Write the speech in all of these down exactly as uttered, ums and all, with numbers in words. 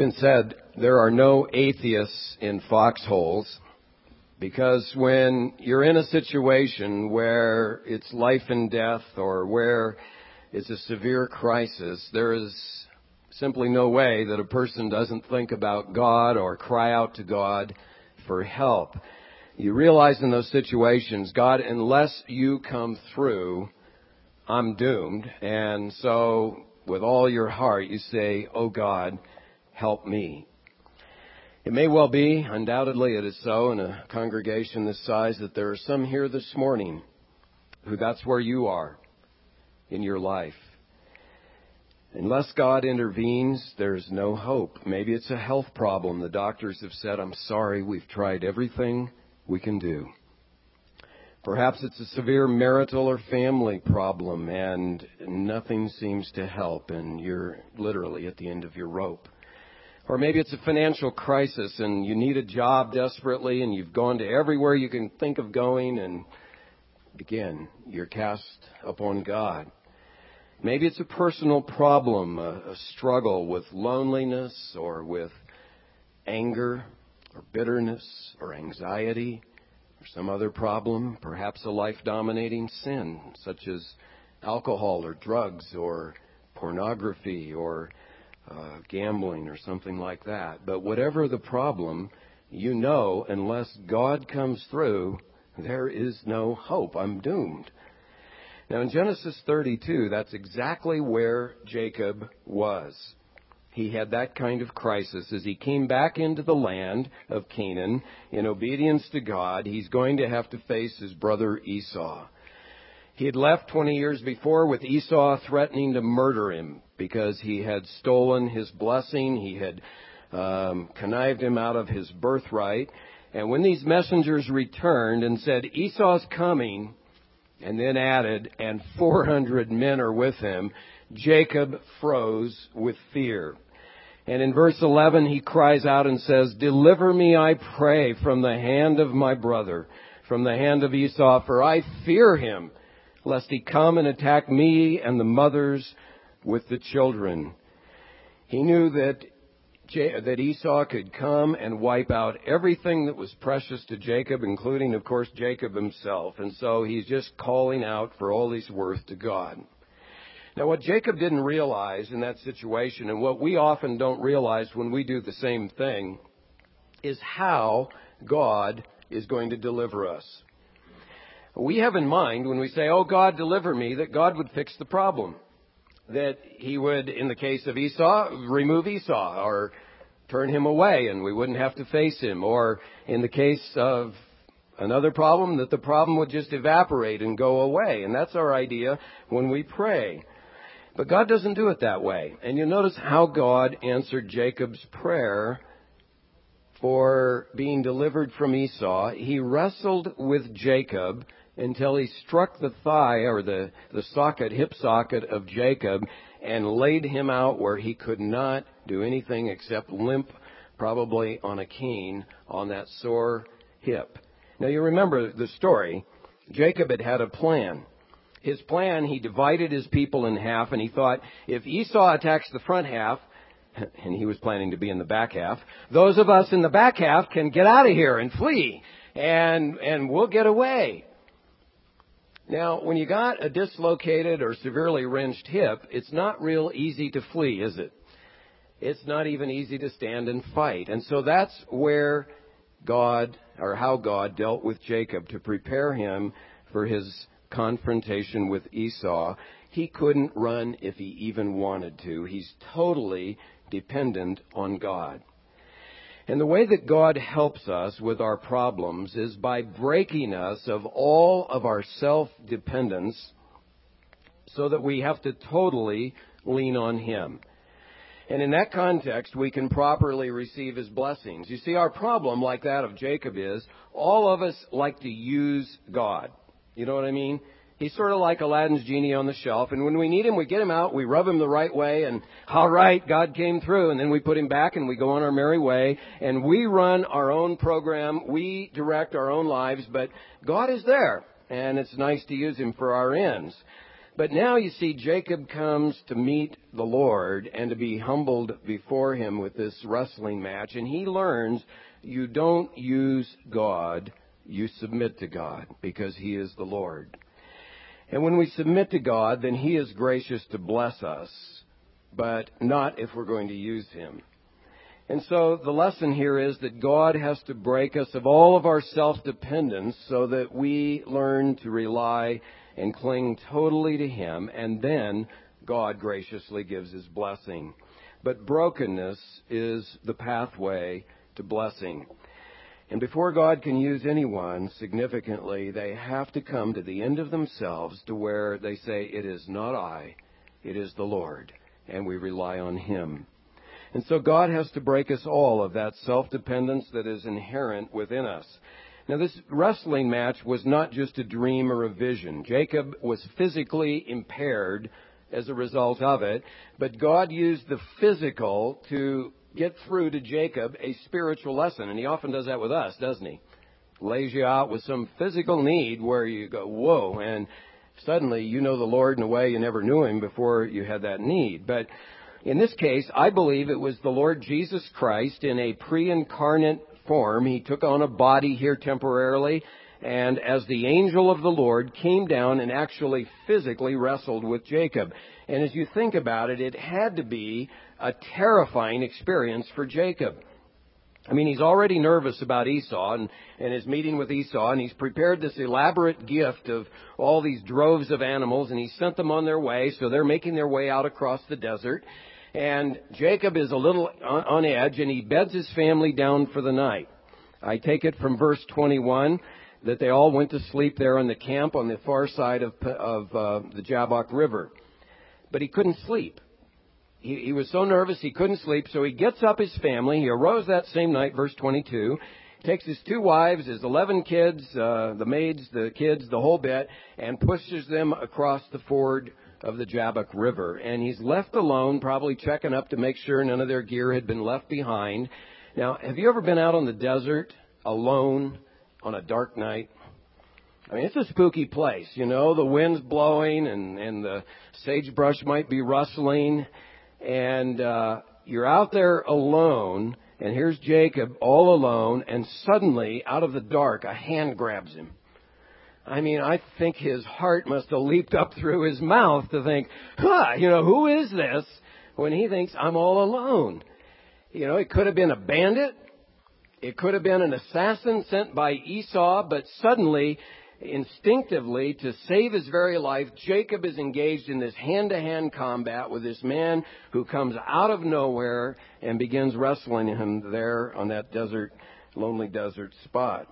been said there are no atheists in foxholes, because when you're in a situation where it's life and death or where it's a severe crisis, there is simply no way that a person doesn't think about God or cry out to God for help. You realize in those situations, God, unless you come through, I'm doomed. And so with all your heart, you say, oh God, help me. It may well be, undoubtedly it is so, in a congregation this size, that there are some here this morning who that's where you are in your life. Unless God intervenes, there's no hope. Maybe it's a health problem. The doctors have said, I'm sorry, we've tried everything we can do. Perhaps it's a severe marital or family problem and nothing seems to help and you're literally at the end of your rope. Or maybe it's a financial crisis and you need a job desperately and you've gone to everywhere you can think of going, and again, you're cast upon God. Maybe it's a personal problem, a, a struggle with loneliness or with anger or bitterness or anxiety or some other problem, perhaps a life-dominating sin such as alcohol or drugs or pornography or uh, gambling or something like that. But whatever the problem, you know, unless God comes through, there is no hope. I'm doomed. Now, in Genesis thirty-two, that's exactly where Jacob was. He had that kind of crisis. As he came back into the land of Canaan, in obedience to God, he's going to have to face his brother Esau. He had left twenty years before with Esau threatening to murder him because he had stolen his blessing. He had um, connived him out of his birthright. And when these messengers returned and said, Esau's coming, and then added, and four hundred men are with him, Jacob froze with fear. And in verse eleven, he cries out and says, deliver me, I pray, from the hand of my brother, from the hand of Esau, for I fear him, lest he come and attack me and the mothers with the children. He knew that that Esau could come and wipe out everything that was precious to Jacob, including, of course, Jacob himself. And so he's just calling out for all he's worth to God. Now, what Jacob didn't realize in that situation, and what we often don't realize when we do the same thing, is how God is going to deliver us. We have in mind, when we say, oh, God, deliver me, that God would fix the problem. That he would, in the case of Esau, remove Esau or turn him away and we wouldn't have to face him. Or in the case of another problem, that the problem would just evaporate and go away. And that's our idea when we pray. But God doesn't do it that way. And you'll notice how God answered Jacob's prayer for being delivered from Esau. He wrestled with Jacob until he struck the thigh or the, the socket, hip socket of Jacob and laid him out where he could not do anything except limp, probably on a cane, on that sore hip. Now you remember the story. Jacob had had a plan. His plan, he divided his people in half and he thought, if Esau attacks the front half, and he was planning to be in the back half, those of us in the back half can get out of here and flee and, and we'll get away. Now, when you got a dislocated or severely wrenched hip, it's not real easy to flee, is it? It's not even easy to stand and fight. And so that's where God, or how God dealt with Jacob to prepare him for his confrontation with Esau. He couldn't run if he even wanted to. He's totally dependent on God. And the way that God helps us with our problems is by breaking us of all of our self-dependence so that we have to totally lean on Him. And in that context, we can properly receive His blessings. You see, our problem, like that of Jacob, is all of us like to use God. You know what I mean? He's sort of like Aladdin's genie on the shelf. And when we need him, we get him out, we rub him the right way, and all right, God came through. And then we put him back and we go on our merry way. And we run our own program. We direct our own lives. But God is there. And it's nice to use him for our ends. But now you see Jacob comes to meet the Lord and to be humbled before him with this wrestling match. And he learns you don't use God, you submit to God because he is the Lord. And when we submit to God, then he is gracious to bless us, but not if we're going to use him. And so the lesson here is that God has to break us of all of our self-dependence so that we learn to rely and cling totally to him, and then God graciously gives his blessing. But brokenness is the pathway to blessing. And before God can use anyone significantly, they have to come to the end of themselves to where they say, it is not I, it is the Lord, and we rely on him. And so God has to break us all of that self-dependence that is inherent within us. Now, this wrestling match was not just a dream or a vision. Jacob was physically impaired as a result of it, but God used the physical to get through to Jacob a spiritual lesson. And he often does that with us, doesn't he? Lays you out with some physical need where you go, whoa, and suddenly you know the Lord in a way you never knew him before you had that need. But in this case, I believe it was the Lord Jesus Christ in a pre-incarnate form. He took on a body here temporarily, and as the angel of the Lord came down and actually physically wrestled with Jacob. And as you think about it, it had to be a terrifying experience for Jacob. I mean, he's already nervous about Esau and, and his meeting with Esau, and he's prepared this elaborate gift of all these droves of animals, and he sent them on their way, so they're making their way out across the desert. And Jacob is a little on, on edge, and he beds his family down for the night. I take it from verse twenty-one that they all went to sleep there in the camp on the far side of, of uh, the Jabbok River. But he couldn't sleep. He, he was so nervous he couldn't sleep, so he gets up his family. He arose that same night, verse twenty-two, takes his two wives, his eleven kids, uh, the maids, the kids, the whole bit, and pushes them across the ford of the Jabbok River. And he's left alone, probably checking up to make sure none of their gear had been left behind. Now, have you ever been out on the desert alone on a dark night? I mean, it's a spooky place, you know. The wind's blowing and, and the sagebrush might be rustling. And uh, you're out there alone, and here's Jacob all alone, and suddenly, out of the dark, a hand grabs him. I mean, I think his heart must have leaped up through his mouth to think, huh, you know, who is this? When he thinks, I'm all alone. You know, it could have been a bandit. It could have been an assassin sent by Esau, but suddenly, instinctively, to save his very life, Jacob is engaged in this hand-to-hand combat with this man who comes out of nowhere and begins wrestling him there on that desert, lonely desert spot.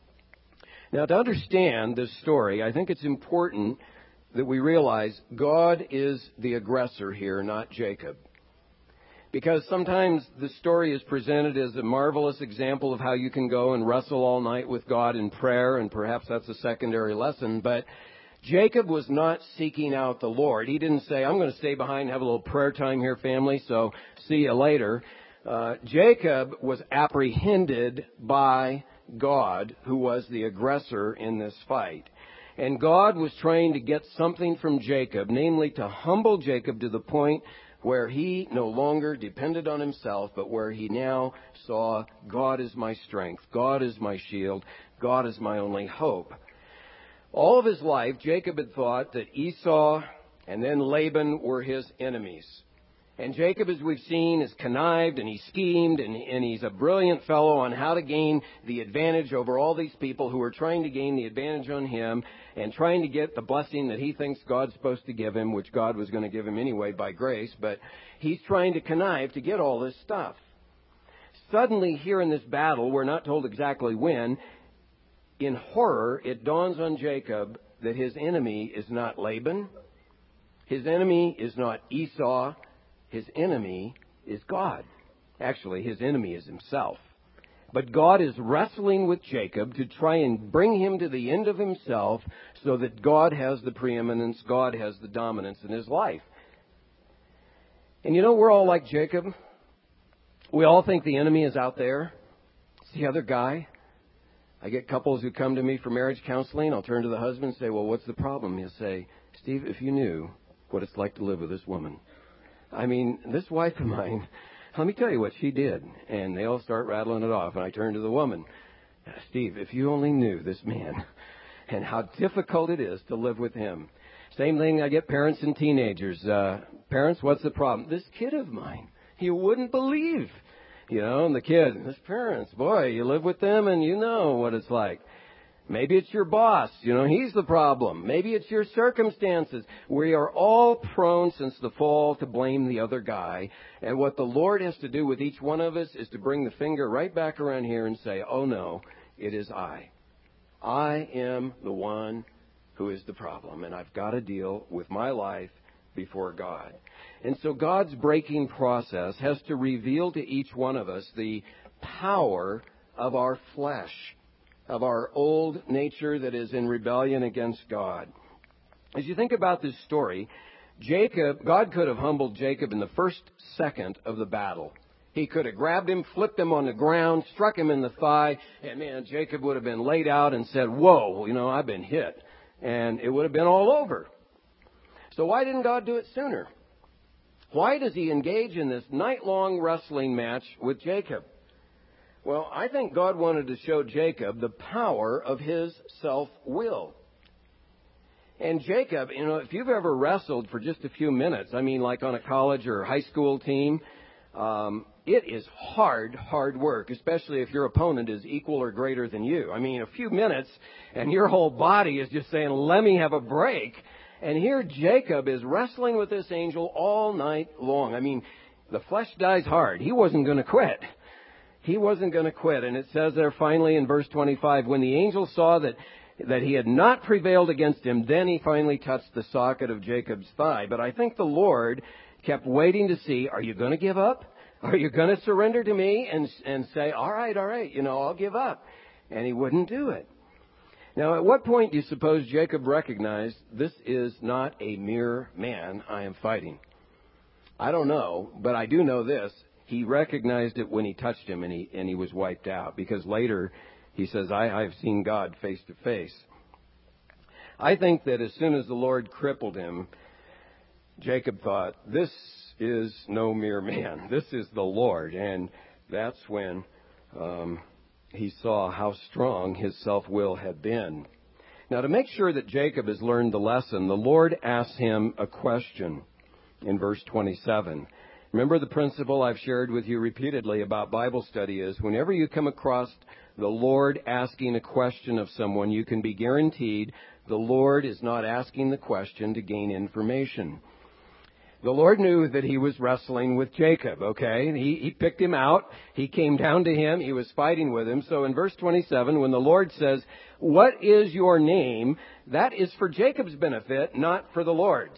Now, to understand this story, I think it's important that we realize God is the aggressor here, not Jacob. Because sometimes the story is presented as a marvelous example of how you can go and wrestle all night with God in prayer, and perhaps that's a secondary lesson. But Jacob was not seeking out the Lord. He didn't say, I'm going to stay behind and have a little prayer time here, family, so see you later. Uh, Jacob was apprehended by God, who was the aggressor in this fight. And God was trying to get something from Jacob, namely to humble Jacob to the point where he no longer depended on himself, but where he now saw God is my strength, God is my shield, God is my only hope. All of his life, Jacob had thought that Esau and then Laban were his enemies. And Jacob, as we've seen, is connived and he schemed and, and he's a brilliant fellow on how to gain the advantage over all these people who are trying to gain the advantage on him and trying to get the blessing that he thinks God's supposed to give him, which God was going to give him anyway by grace. But he's trying to connive to get all this stuff. Suddenly, here in this battle, we're not told exactly when, in horror, it dawns on Jacob that his enemy is not Laban. His enemy is not Esau. His enemy is God. Actually, his enemy is himself. But God is wrestling with Jacob to try and bring him to the end of himself so that God has the preeminence, God has the dominance in his life. And you know, we're all like Jacob. We all think the enemy is out there. It's the other guy. I get couples who come to me for marriage counseling. I'll turn to the husband and say, well, what's the problem? He'll say, it's Steve, if you knew what it's like to live with this woman. I mean, this wife of mine, let me tell you what she did. And they all start rattling it off. And I turn to the woman. Steve, if you only knew this man and how difficult it is to live with him. Same thing, I get parents and teenagers. Uh, parents, what's the problem? This kid of mine, you wouldn't believe. You know, and the kid, this parents, boy, you live with them and you know what it's like. Maybe it's your boss. You know, he's the problem. Maybe it's your circumstances. We are all prone since the fall to blame the other guy. And what the Lord has to do with each one of us is to bring the finger right back around here and say, oh, no, it is I. I am the one who is the problem. And I've got to deal with my life before God. And so God's breaking process has to reveal to each one of us the power of our flesh, of our old nature that is in rebellion against God. As you think about this story, Jacob, God could have humbled Jacob in the first second of the battle. He could have grabbed him, flipped him on the ground, struck him in the thigh, and man, Jacob would have been laid out and said, whoa, you know, I've been hit. And it would have been all over. So why didn't God do it sooner? Why does he engage in this night-long wrestling match with Jacob? Well, I think God wanted to show Jacob the power of his self-will. And Jacob, you know, if you've ever wrestled for just a few minutes, I mean, like on a college or high school team, um, it is hard, hard work, especially if your opponent is equal or greater than you. I mean, a few minutes and your whole body is just saying, let me have a break. And here Jacob is wrestling with this angel all night long. I mean, the flesh dies hard. He wasn't going to quit. He wasn't going to quit. And it says there finally in verse twenty-five, when the angel saw that, that he had not prevailed against him, then he finally touched the socket of Jacob's thigh. But I think the Lord kept waiting to see, are you going to give up? Are you going to surrender to me and, and say, all right, all right, you know, I'll give up? And he wouldn't do it. Now, at what point do you suppose Jacob recognized this is not a mere man I am fighting? I don't know, but I do know this. He recognized it when he touched him and he and he was wiped out. Because later he says, I have seen God face to face. I think that as soon as the Lord crippled him, Jacob thought, this is no mere man. This is the Lord. And that's when um, he saw how strong his self-will had been. Now, to make sure that Jacob has learned the lesson, the Lord asks him a question in verse twenty-seven. Remember the principle I've shared with you repeatedly about Bible study is whenever you come across the Lord asking a question of someone, you can be guaranteed the Lord is not asking the question to gain information. The Lord knew that he was wrestling with Jacob, okay? He, he picked him out. He came down to him. He was fighting with him. So in verse twenty-seven, when the Lord says, what is your name? That is for Jacob's benefit, not for the Lord's.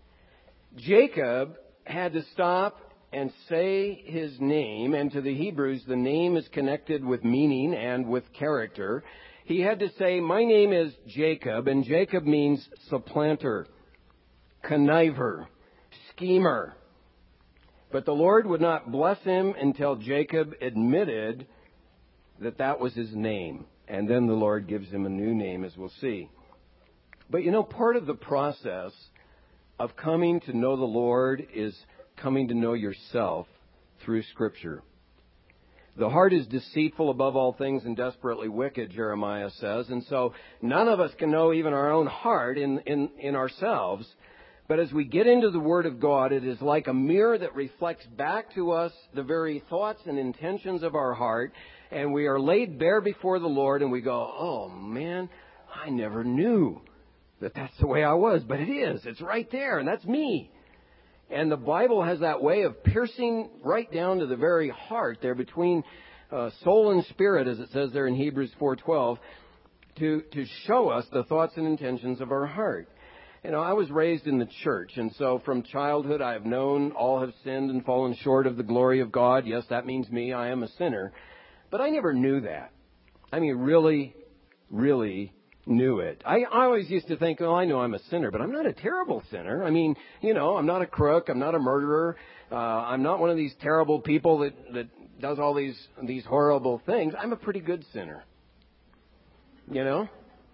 Jacob had to stop and say his name, and to the Hebrews, the name is connected with meaning and with character. He had to say, my name is Jacob, and Jacob means supplanter, conniver, schemer. But the Lord would not bless him until Jacob admitted that that was his name. And then the Lord gives him a new name, as we'll see. But you know, part of the process of coming to know the Lord is coming to know yourself through Scripture. The heart is deceitful above all things and desperately wicked, Jeremiah says. And so none of us can know even our own heart in, in, in ourselves. But as we get into the Word of God, it is like a mirror that reflects back to us the very thoughts and intentions of our heart. And we are laid bare before the Lord and we go, oh man, I never knew that that's the way I was. But it is. It's right there. And that's me. And the Bible has that way of piercing right down to the very heart there between uh, soul and spirit, as it says there in Hebrews four twelve, to, to show us the thoughts and intentions of our heart. You know, I was raised in the church, and so from childhood I have known all have sinned and fallen short of the glory of God. Yes, that means me. I am a sinner. But I never knew that. I mean, really, really knew it. I, I always used to think, oh, I know I'm a sinner, but I'm not a terrible sinner. I mean, you know, I'm not a crook. I'm not a murderer. Uh, I'm not one of these terrible people that, that does all these, these horrible things. I'm a pretty good sinner. You know?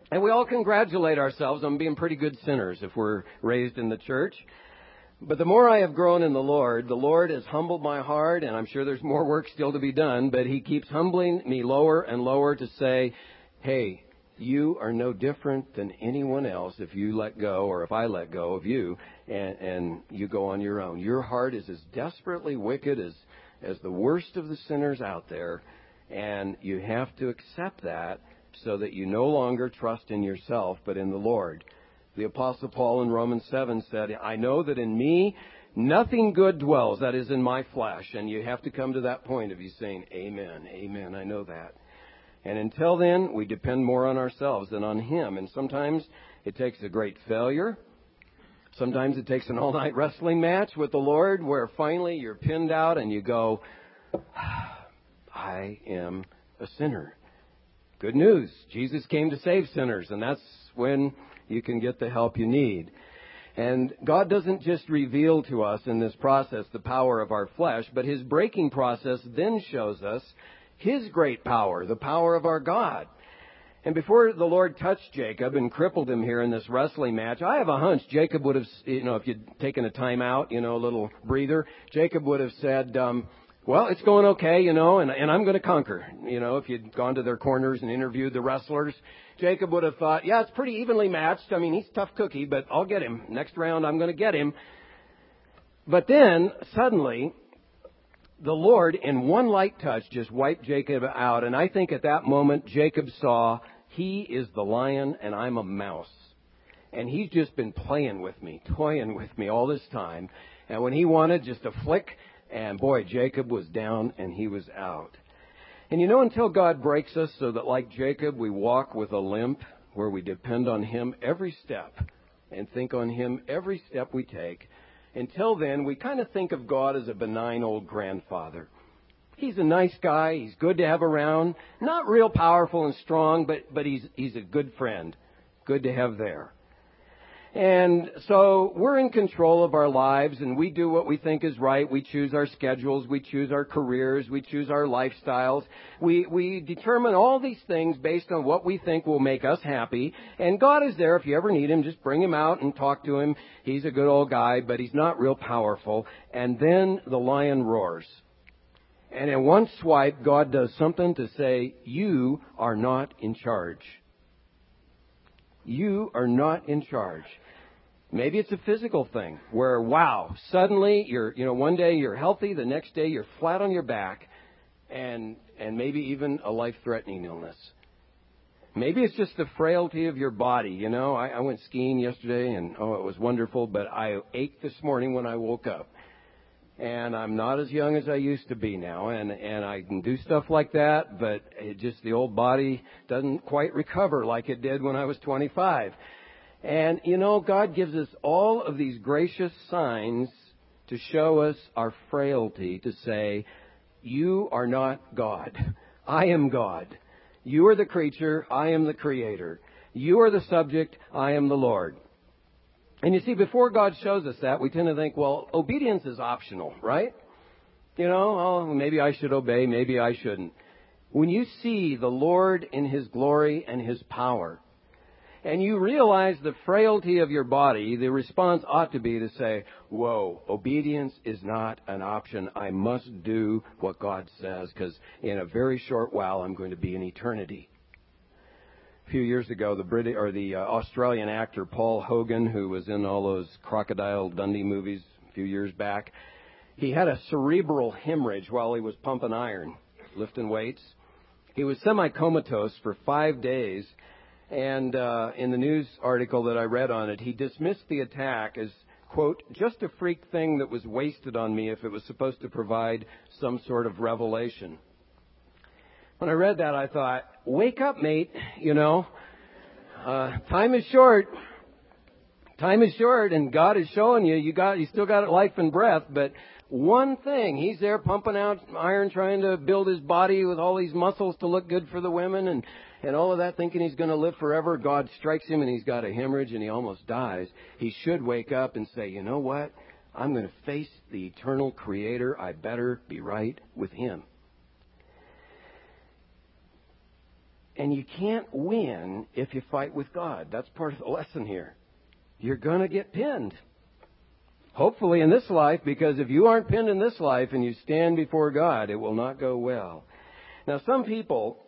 And we all congratulate ourselves on being pretty good sinners if we're raised in the church. But the more I have grown in the Lord, the Lord has humbled my heart, and I'm sure there's more work still to be done, but He keeps humbling me lower and lower to say, hey, you are no different than anyone else if you let go, or if I let go of you, and, and you go on your own. Your heart is as desperately wicked as, as the worst of the sinners out there, and you have to accept that so that you no longer trust in yourself, but in the Lord. The Apostle Paul in Romans seven said, I know that in me nothing good dwells, that is in my flesh. And you have to come to that point of you saying, amen, amen, I know that. And until then, we depend more on ourselves than on Him. And sometimes it takes a great failure. Sometimes it takes an all-night wrestling match with the Lord where finally you're pinned out and you go, I am a sinner. Good news. Jesus came to save sinners, and that's when you can get the help you need. And God doesn't just reveal to us in this process the power of our flesh, but His breaking process then shows us His great power, the power of our God. And before the Lord touched Jacob and crippled him here in this wrestling match, I have a hunch Jacob would have, you know, if you'd taken a time out, you know, a little breather, Jacob would have said, um, well, it's going okay, you know, and, and I'm going to conquer. You know, if you'd gone to their corners and interviewed the wrestlers, Jacob would have thought, yeah, it's pretty evenly matched. I mean, he's a tough cookie, but I'll get him. Next round, I'm going to get him. But then, suddenly, the Lord, in one light touch, just wiped Jacob out. And I think at that moment, Jacob saw, he is the lion and I'm a mouse. And he's just been playing with me, toying with me all this time. And when he wanted just a flick, and boy, Jacob was down and he was out. And you know, until God breaks us so that like Jacob, we walk with a limp where we depend on Him every step and think on Him every step we take. Until then, we kind of think of God as a benign old grandfather. He's a nice guy. He's good to have around. Not real powerful and strong, but, but he's, he's a good friend. Good to have there. And so we're in control of our lives, and we do what we think is right. We choose our schedules. We choose our careers. We choose our lifestyles. We, we determine all these things based on what we think will make us happy. And God is there. If you ever need Him, just bring Him out and talk to Him. He's a good old guy, but He's not real powerful. And then the lion roars. And in one swipe, God does something to say, you are not in charge. You are not in charge. Maybe it's a physical thing where, wow, suddenly you're, you know, one day you're healthy, the next day you're flat on your back, and and maybe even a life-threatening illness. Maybe it's just the frailty of your body. You know, I, I went skiing yesterday, and oh, it was wonderful, but I ached this morning when I woke up. And I'm not as young as I used to be now, and, and I can do stuff like that, but it just the old body doesn't quite recover like it did when I was twenty-five. And, you know, God gives us all of these gracious signs to show us our frailty, to say, you are not God. I am God. You are the creature. I am the creator. You are the subject. I am the Lord. And you see, before God shows us that, we tend to think, well, obedience is optional, right? You know, oh, maybe I should obey, maybe I shouldn't. When you see the Lord in His glory and His power, and you realize the frailty of your body, the response ought to be to say, whoa, obedience is not an option. I must do what God says, because in a very short while I'm going to be in eternity. A few years ago, the British or the uh, Australian actor Paul Hogan, who was in all those Crocodile Dundee movies a few years back, he had a cerebral hemorrhage while he was pumping iron, lifting weights. He was semi-comatose for five days. And uh, in the news article that I read on it, he dismissed the attack as, quote, just a freak thing that was wasted on me if it was supposed to provide some sort of revelation. When I read that, I thought, wake up, mate, you know. Uh, time is short. Time is short, and God is showing you, you got, you still got life and breath, but one thing, he's there pumping out iron, trying to build his body with all these muscles to look good for the women, and And all of that, thinking he's going to live forever. God strikes him and he's got a hemorrhage and he almost dies. He should wake up and say, you know what? I'm going to face the eternal Creator. I better be right with Him. And you can't win if you fight with God. That's part of the lesson here. You're going to get pinned. Hopefully in this life, because if you aren't pinned in this life and you stand before God, it will not go well. Now, some people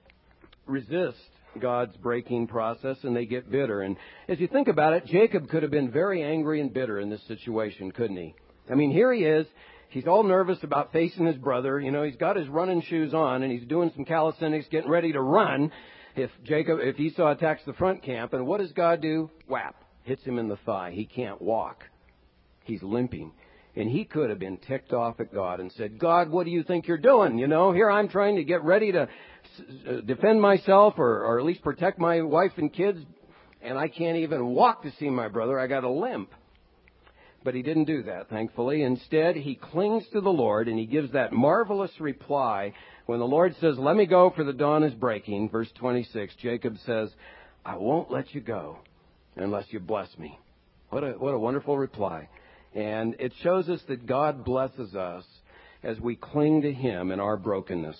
resist God's breaking process and they get bitter. And as you think about it, Jacob could have been very angry and bitter in this situation, couldn't he? I mean, here he is. He's all nervous about facing his brother. You know, he's got his running shoes on and he's doing some calisthenics, getting ready to run if Jacob, if Esau attacks the front camp. And what does God do? Whap, hits him in the thigh. He can't walk. He's limping. And he could have been ticked off at God and said, God, what do you think you're doing? You know, here I'm trying to get ready to defend myself or, or at least protect my wife and kids, and I can't even walk to see my brother. I got a limp. But he didn't do that, thankfully. Instead, he clings to the Lord, and he gives that marvelous reply. When the Lord says, let me go, for the dawn is breaking, verse twenty-six, Jacob says, I won't let you go unless you bless me. What a, what a wonderful reply. And it shows us that God blesses us as we cling to Him in our brokenness.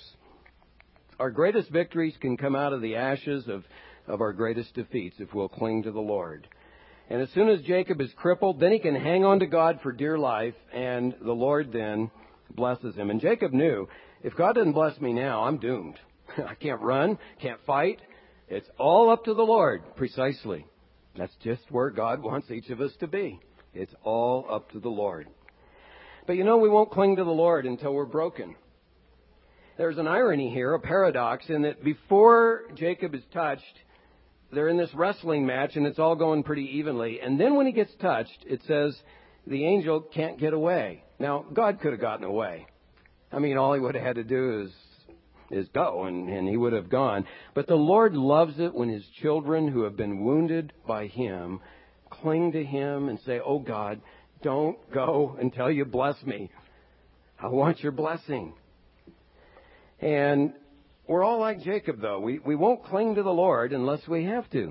Our greatest victories can come out of the ashes of, of our greatest defeats if we'll cling to the Lord. And as soon as Jacob is crippled, then he can hang on to God for dear life, and the Lord then blesses him. And Jacob knew, if God doesn't bless me now, I'm doomed. I can't run, can't fight. It's all up to the Lord, precisely. That's just where God wants each of us to be. It's all up to the Lord. But you know, we won't cling to the Lord until we're broken. There's an irony here, a paradox, in that before Jacob is touched, they're in this wrestling match, and it's all going pretty evenly. And then when he gets touched, it says the angel can't get away. Now, God could have gotten away. I mean, all he would have had to do is is go, and, and he would have gone. But the Lord loves it when His children who have been wounded by Him cling to Him and say, oh, God, don't go until you bless me. I want your blessing. And we're all like Jacob, though. We we won't cling to the Lord unless we have to.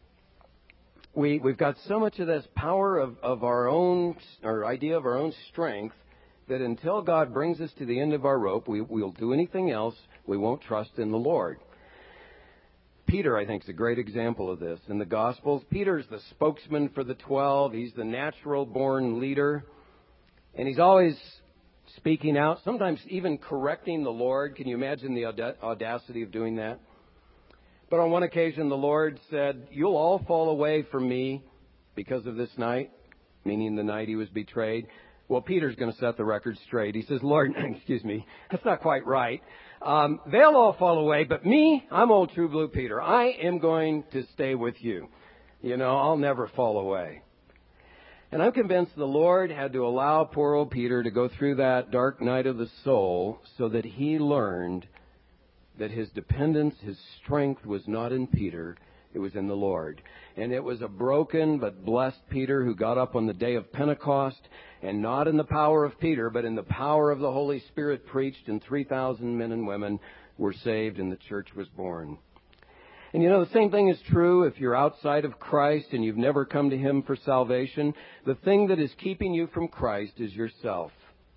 We, we've got so much of this power of, of our own, or idea of our own strength, that until God brings us to the end of our rope, we, we'll do anything else. We won't trust in the Lord. Peter, I think, is a great example of this. In the Gospels, Peter's the spokesman for the twelve. He's the natural-born leader. And he's always speaking out, sometimes even correcting the Lord. Can you imagine the audacity of doing that? But on one occasion, the Lord said, you'll all fall away from me because of this night, meaning the night he was betrayed. Well, Peter's going to set the record straight. He says, Lord, excuse me, that's not quite right. Um, they'll all fall away, but me, I'm old true blue Peter. I am going to stay with you. You know, I'll never fall away. And I'm convinced the Lord had to allow poor old Peter to go through that dark night of the soul so that he learned that his dependence, his strength was not in Peter, it was in the Lord. And it was a broken but blessed Peter who got up on the day of Pentecost, and not in the power of Peter, but in the power of the Holy Spirit preached, and three thousand men and women were saved, and the church was born. And you know, the same thing is true if you're outside of Christ and you've never come to Him for salvation. The thing that is keeping you from Christ is yourself.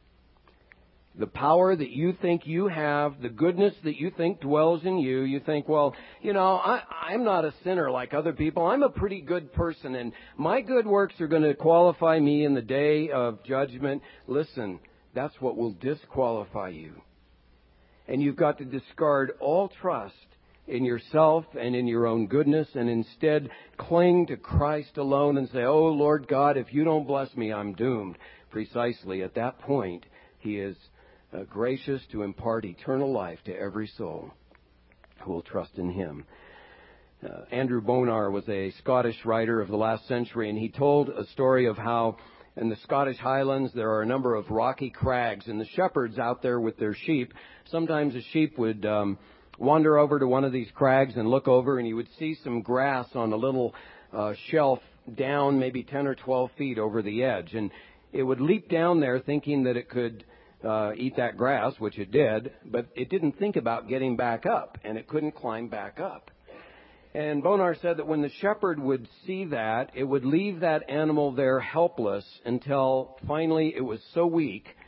The power that you think you have, the goodness that you think dwells in you, you think, well, you know, I, I'm not a sinner like other people. I'm a pretty good person, and my good works are going to qualify me in the day of judgment. Listen, that's what will disqualify you. And you've got to discard all trust in yourself and in your own goodness, and instead cling to Christ alone and say, oh, Lord God, if you don't bless me, I'm doomed. Precisely at that point, He is uh, gracious to impart eternal life to every soul who will trust in Him. Uh, Andrew Bonar was a Scottish writer of the last century, and he told a story of how in the Scottish Highlands there are a number of rocky crags, and the shepherds out there with their sheep, sometimes a sheep would um, wander over to one of these crags and look over, and you would see some grass on a little uh, shelf down maybe ten or twelve feet over the edge. And it would leap down there thinking that it could uh, eat that grass, which it did, but it didn't think about getting back up, and it couldn't climb back up. And Bonar said that when the shepherd would see that, it would leave that animal there helpless until finally it was so weak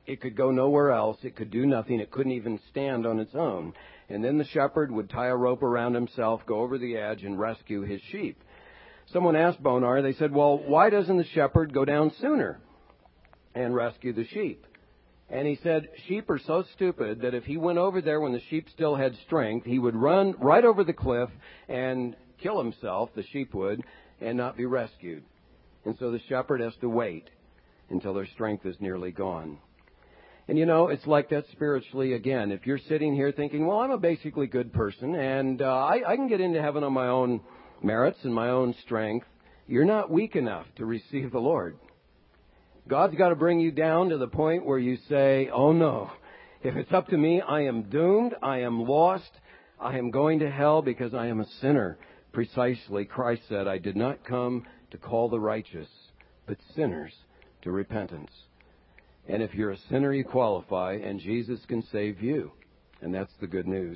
It could go nowhere else. It could do nothing. It couldn't even stand on its own. And then the shepherd would tie a rope around himself, go over the edge, and rescue his sheep. Someone asked Bonar, they said, well, why doesn't the shepherd go down sooner and rescue the sheep? And he said, sheep are so stupid that if he went over there when the sheep still had strength, he would run right over the cliff and kill himself, the sheep would, and not be rescued. And so the shepherd has to wait until their strength is nearly gone. And you know, it's like that spiritually again. If you're sitting here thinking, well, I'm a basically good person, and uh, I, I can get into heaven on my own merits and my own strength, you're not weak enough to receive the Lord. God's got to bring you down to the point where you say, oh no, if it's up to me, I am doomed, I am lost, I am going to hell because I am a sinner. Precisely, Christ said, I did not come to call the righteous, but sinners to repentance. And if you're a sinner, you qualify, and Jesus can save you. And that's the good news.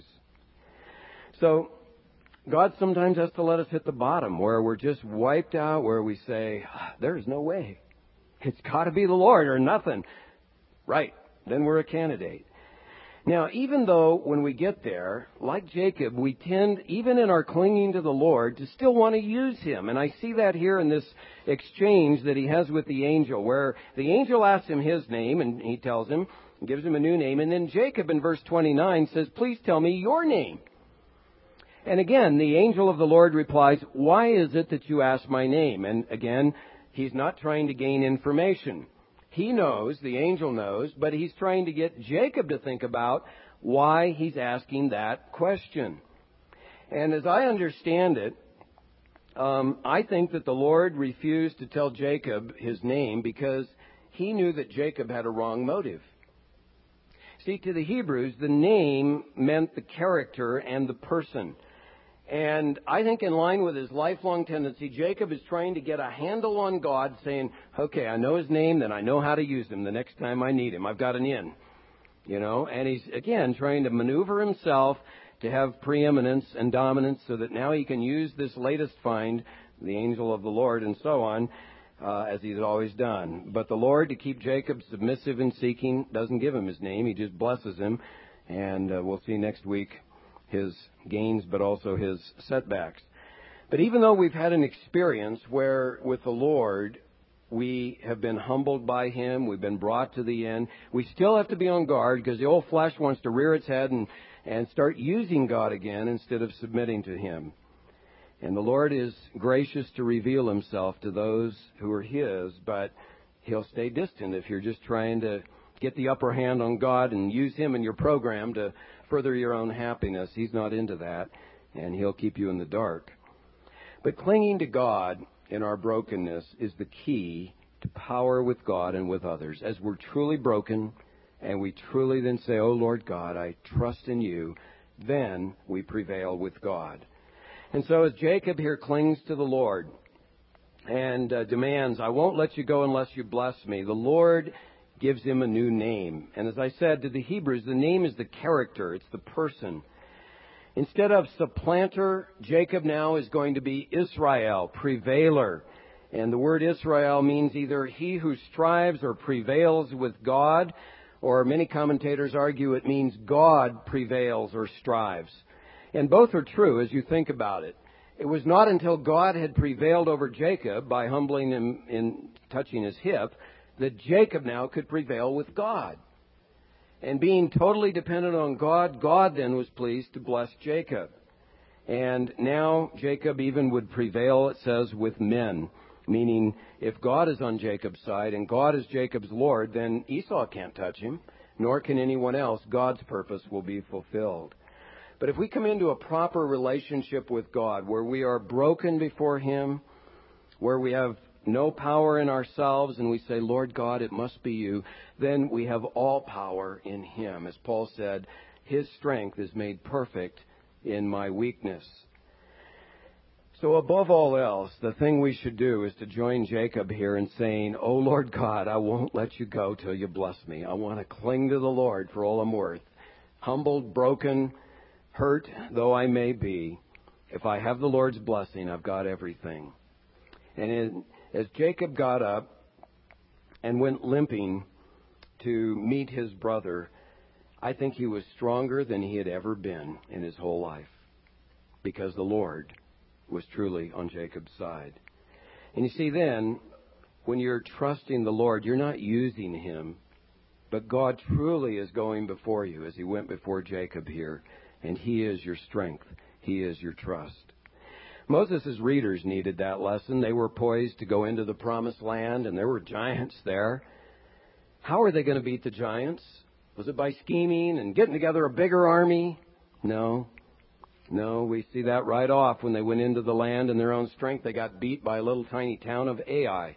So, God sometimes has to let us hit the bottom where we're just wiped out, where we say, there's no way. It's got to be the Lord or nothing. Right. Then we're a candidate. Now, even though when we get there, like Jacob, we tend, even in our clinging to the Lord, to still want to use Him. And I see that here in this exchange that he has with the angel, where the angel asks him his name, and he tells him, gives him a new name. And then Jacob in verse twenty-nine says, please tell me your name. And again, the angel of the Lord replies, why is it that you ask my name? And again, he's not trying to gain information. He knows, the angel knows, but he's trying to get Jacob to think about why he's asking that question. And as I understand it, um, I think that the Lord refused to tell Jacob his name because he knew that Jacob had a wrong motive. See, to the Hebrews, the name meant the character and the person. And I think in line with his lifelong tendency, Jacob is trying to get a handle on God, saying, okay, I know his name, then I know how to use him the next time I need him. I've got an in, you know. And he's, again, trying to maneuver himself to have preeminence and dominance so that now he can use this latest find, the angel of the Lord, and so on, uh, as he's always done. But the Lord, to keep Jacob submissive and seeking, doesn't give him his name. He just blesses him. And uh, we'll see next week his gains, but also his setbacks. But even though we've had an experience where with the Lord we have been humbled by Him, we've been brought to the end, we still have to be on guard because the old flesh wants to rear its head and, and start using God again instead of submitting to Him. And the Lord is gracious to reveal Himself to those who are His, but He'll stay distant if you're just trying to get the upper hand on God and use Him in your program to further your own happiness. He's not into that, and He'll keep you in the dark. But clinging to God in our brokenness is the key to power with God and with others. As we're truly broken, and we truly then say, oh Lord God, I trust in you, then we prevail with God. And so as Jacob here clings to the Lord and uh, demands, I won't let you go unless you bless me, the Lord gives him a new name. And as I said to the Hebrews, the name is the character. It's the person. Instead of supplanter, Jacob now is going to be Israel, prevailer. And the word Israel means either he who strives or prevails with God, or many commentators argue it means God prevails or strives. And both are true as you think about it. It was not until God had prevailed over Jacob by humbling him in touching his hip that Jacob now could prevail with God. And being totally dependent on God, God then was pleased to bless Jacob. And now Jacob even would prevail, it says, with men. Meaning, if God is on Jacob's side and God is Jacob's Lord, then Esau can't touch him, nor can anyone else. God's purpose will be fulfilled. But if we come into a proper relationship with God, where we are broken before Him, where we have no power in ourselves, and we say, Lord God, it must be you, then we have all power in Him. As Paul said, His strength is made perfect in my weakness. So above all else, the thing we should do is to join Jacob here in saying, oh Lord God, I won't let you go till you bless me. I want to cling to the Lord for all I'm worth. Humbled, broken, hurt though I may be, if I have the Lord's blessing, I've got everything. And in As Jacob got up and went limping to meet his brother, I think he was stronger than he had ever been in his whole life, because the Lord was truly on Jacob's side. And you see, then, when you're trusting the Lord, you're not using him, but God truly is going before you, as he went before Jacob here, and he is your strength. He is your trust. Moses' readers needed that lesson. They were poised to go into the promised land, and there were giants there. How are they going to beat the giants? Was it by scheming and getting together a bigger army? No. No, we see that right off when they went into the land in their own strength. They got beat by a little tiny town of Ai.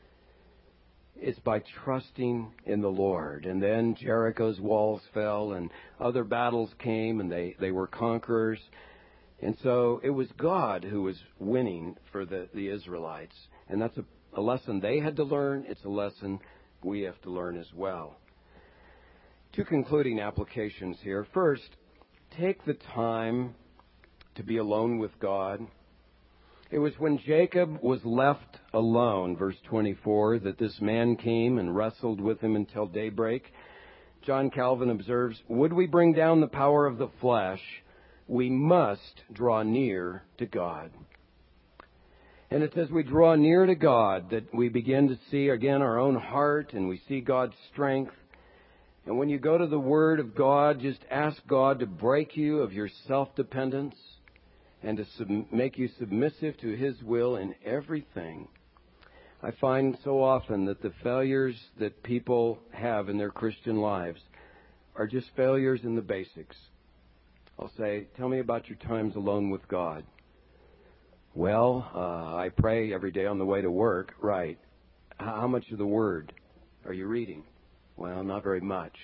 It's by trusting in the Lord. And then Jericho's walls fell and other battles came and they, they were conquerors. And so it was God who was winning for the, the Israelites. And that's a, a lesson they had to learn. It's a lesson we have to learn as well. Two concluding applications here. First, take the time to be alone with God. It was when Jacob was left alone, verse twenty-four, that this man came and wrestled with him until daybreak. John Calvin observes, would we bring down the power of the flesh, we must draw near to God. And it's as we draw near to God that we begin to see again our own heart and we see God's strength. And when you go to the Word of God, just ask God to break you of your self-dependence and to sub- make you submissive to his will in everything. I find so often that the failures that people have in their Christian lives are just failures in the basics. I'll say, tell me about your times alone with God. Well, uh, I pray every day on the way to work. Right. How much of the Word are you reading? Well, not very much.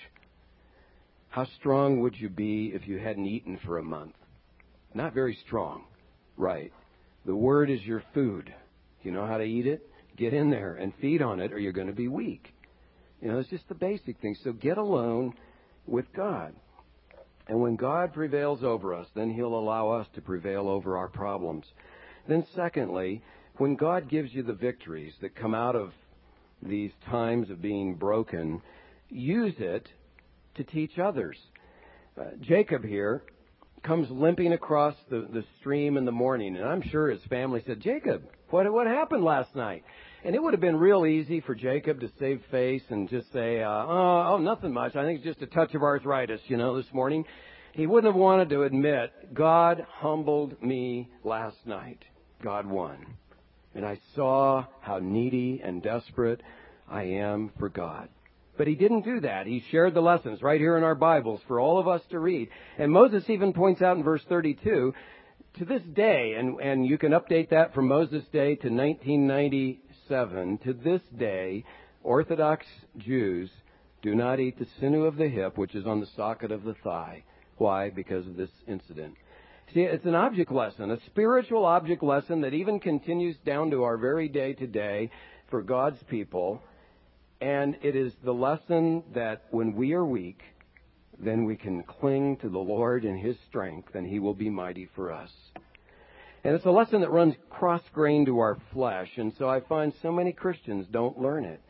How strong would you be if you hadn't eaten for a month? Not very strong. Right. The Word is your food. You know how to eat it? Get in there and feed on it or you're going to be weak. You know, it's just the basic things. So get alone with God. And when God prevails over us, then he'll allow us to prevail over our problems. Then secondly, when God gives you the victories that come out of these times of being broken, use it to teach others. Uh, Jacob here comes limping across the, the stream in the morning, and I'm sure his family said, Jacob, what, what happened last night? And it would have been real easy for Jacob to save face and just say, uh, oh, oh, nothing much. I think it's just a touch of arthritis, you know, this morning. He wouldn't have wanted to admit, God humbled me last night. God won. And I saw how needy and desperate I am for God. But he didn't do that. He shared the lessons right here in our Bibles for all of us to read. And Moses even points out in verse thirty-two, to this day, and, and you can update that from Moses' day to nineteen ninety-seven, to this day, Orthodox Jews do not eat the sinew of the hip, which is on the socket of the thigh. Why? Because of this incident. See, it's an object lesson, a spiritual object lesson that even continues down to our very day today for God's people. And it is the lesson that when we are weak, then we can cling to the Lord in his strength, and he will be mighty for us. And it's a lesson that runs cross-grain to our flesh, and so I find so many Christians don't learn it.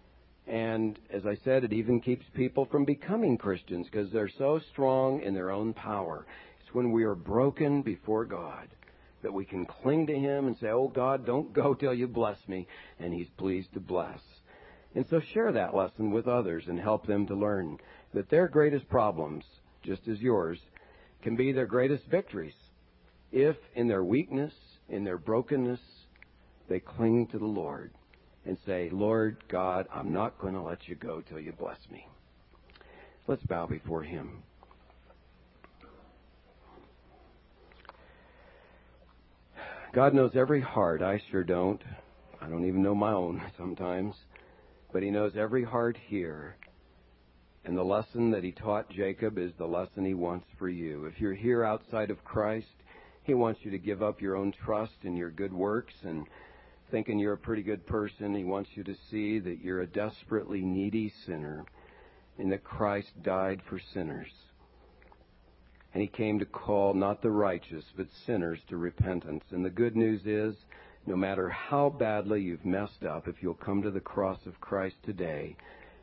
And as I said, it even keeps people from becoming Christians because they're so strong in their own power. It's when we are broken before God that we can cling to him and say, oh, God, don't go till you bless me, and he's pleased to bless. And so share that lesson with others and help them to learn that their greatest problems, just as yours, can be their greatest victories if in their weakness, in their brokenness, they cling to the Lord and say, Lord God, I'm not going to let you go till you bless me. Let's bow before him. God knows every heart. I sure don't. I don't even know my own sometimes. But he knows every heart here. And the lesson that he taught Jacob is the lesson he wants for you. If you're here outside of Christ, he wants you to give up your own trust in your good works and thinking you're a pretty good person. He wants you to see that you're a desperately needy sinner and that Christ died for sinners. And he came to call not the righteous, but sinners to repentance. And the good news is, no matter how badly you've messed up, if you'll come to the cross of Christ today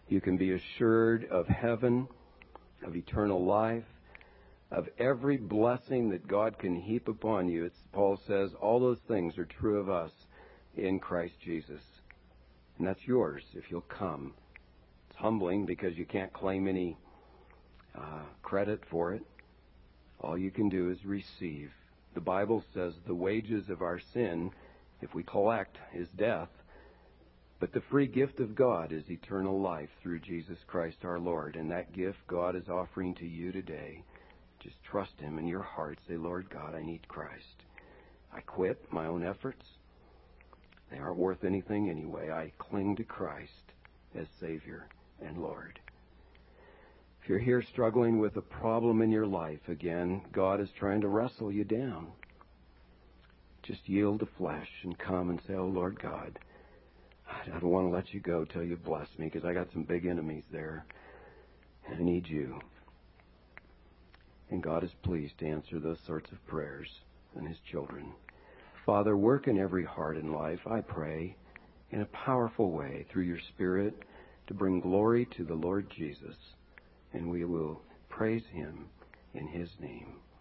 You can be assured of heaven, of eternal life, of every blessing that God can heap upon you. It's, Paul says all those things are true of us in Christ Jesus. And that's yours if you'll come. It's humbling because you can't claim any uh, credit for it. All you can do is receive. The Bible says the wages of our sin, if we collect, is death. But the free gift of God is eternal life through Jesus Christ our Lord. And that gift God is offering to you today. Just trust Him in your heart. Say, Lord God, I need Christ. I quit my own efforts. They aren't worth anything anyway. I cling to Christ as Savior and Lord. If you're here struggling with a problem in your life, again, God is trying to wrestle you down. Just yield to flesh and come and say, oh, Lord God, I don't want to let you go till you bless me because I got some big enemies there. And I need you. And God is pleased to answer those sorts of prayers and His children. Father, work in every heart and life, I pray, in a powerful way through your Spirit to bring glory to the Lord Jesus. And we will praise Him in His name.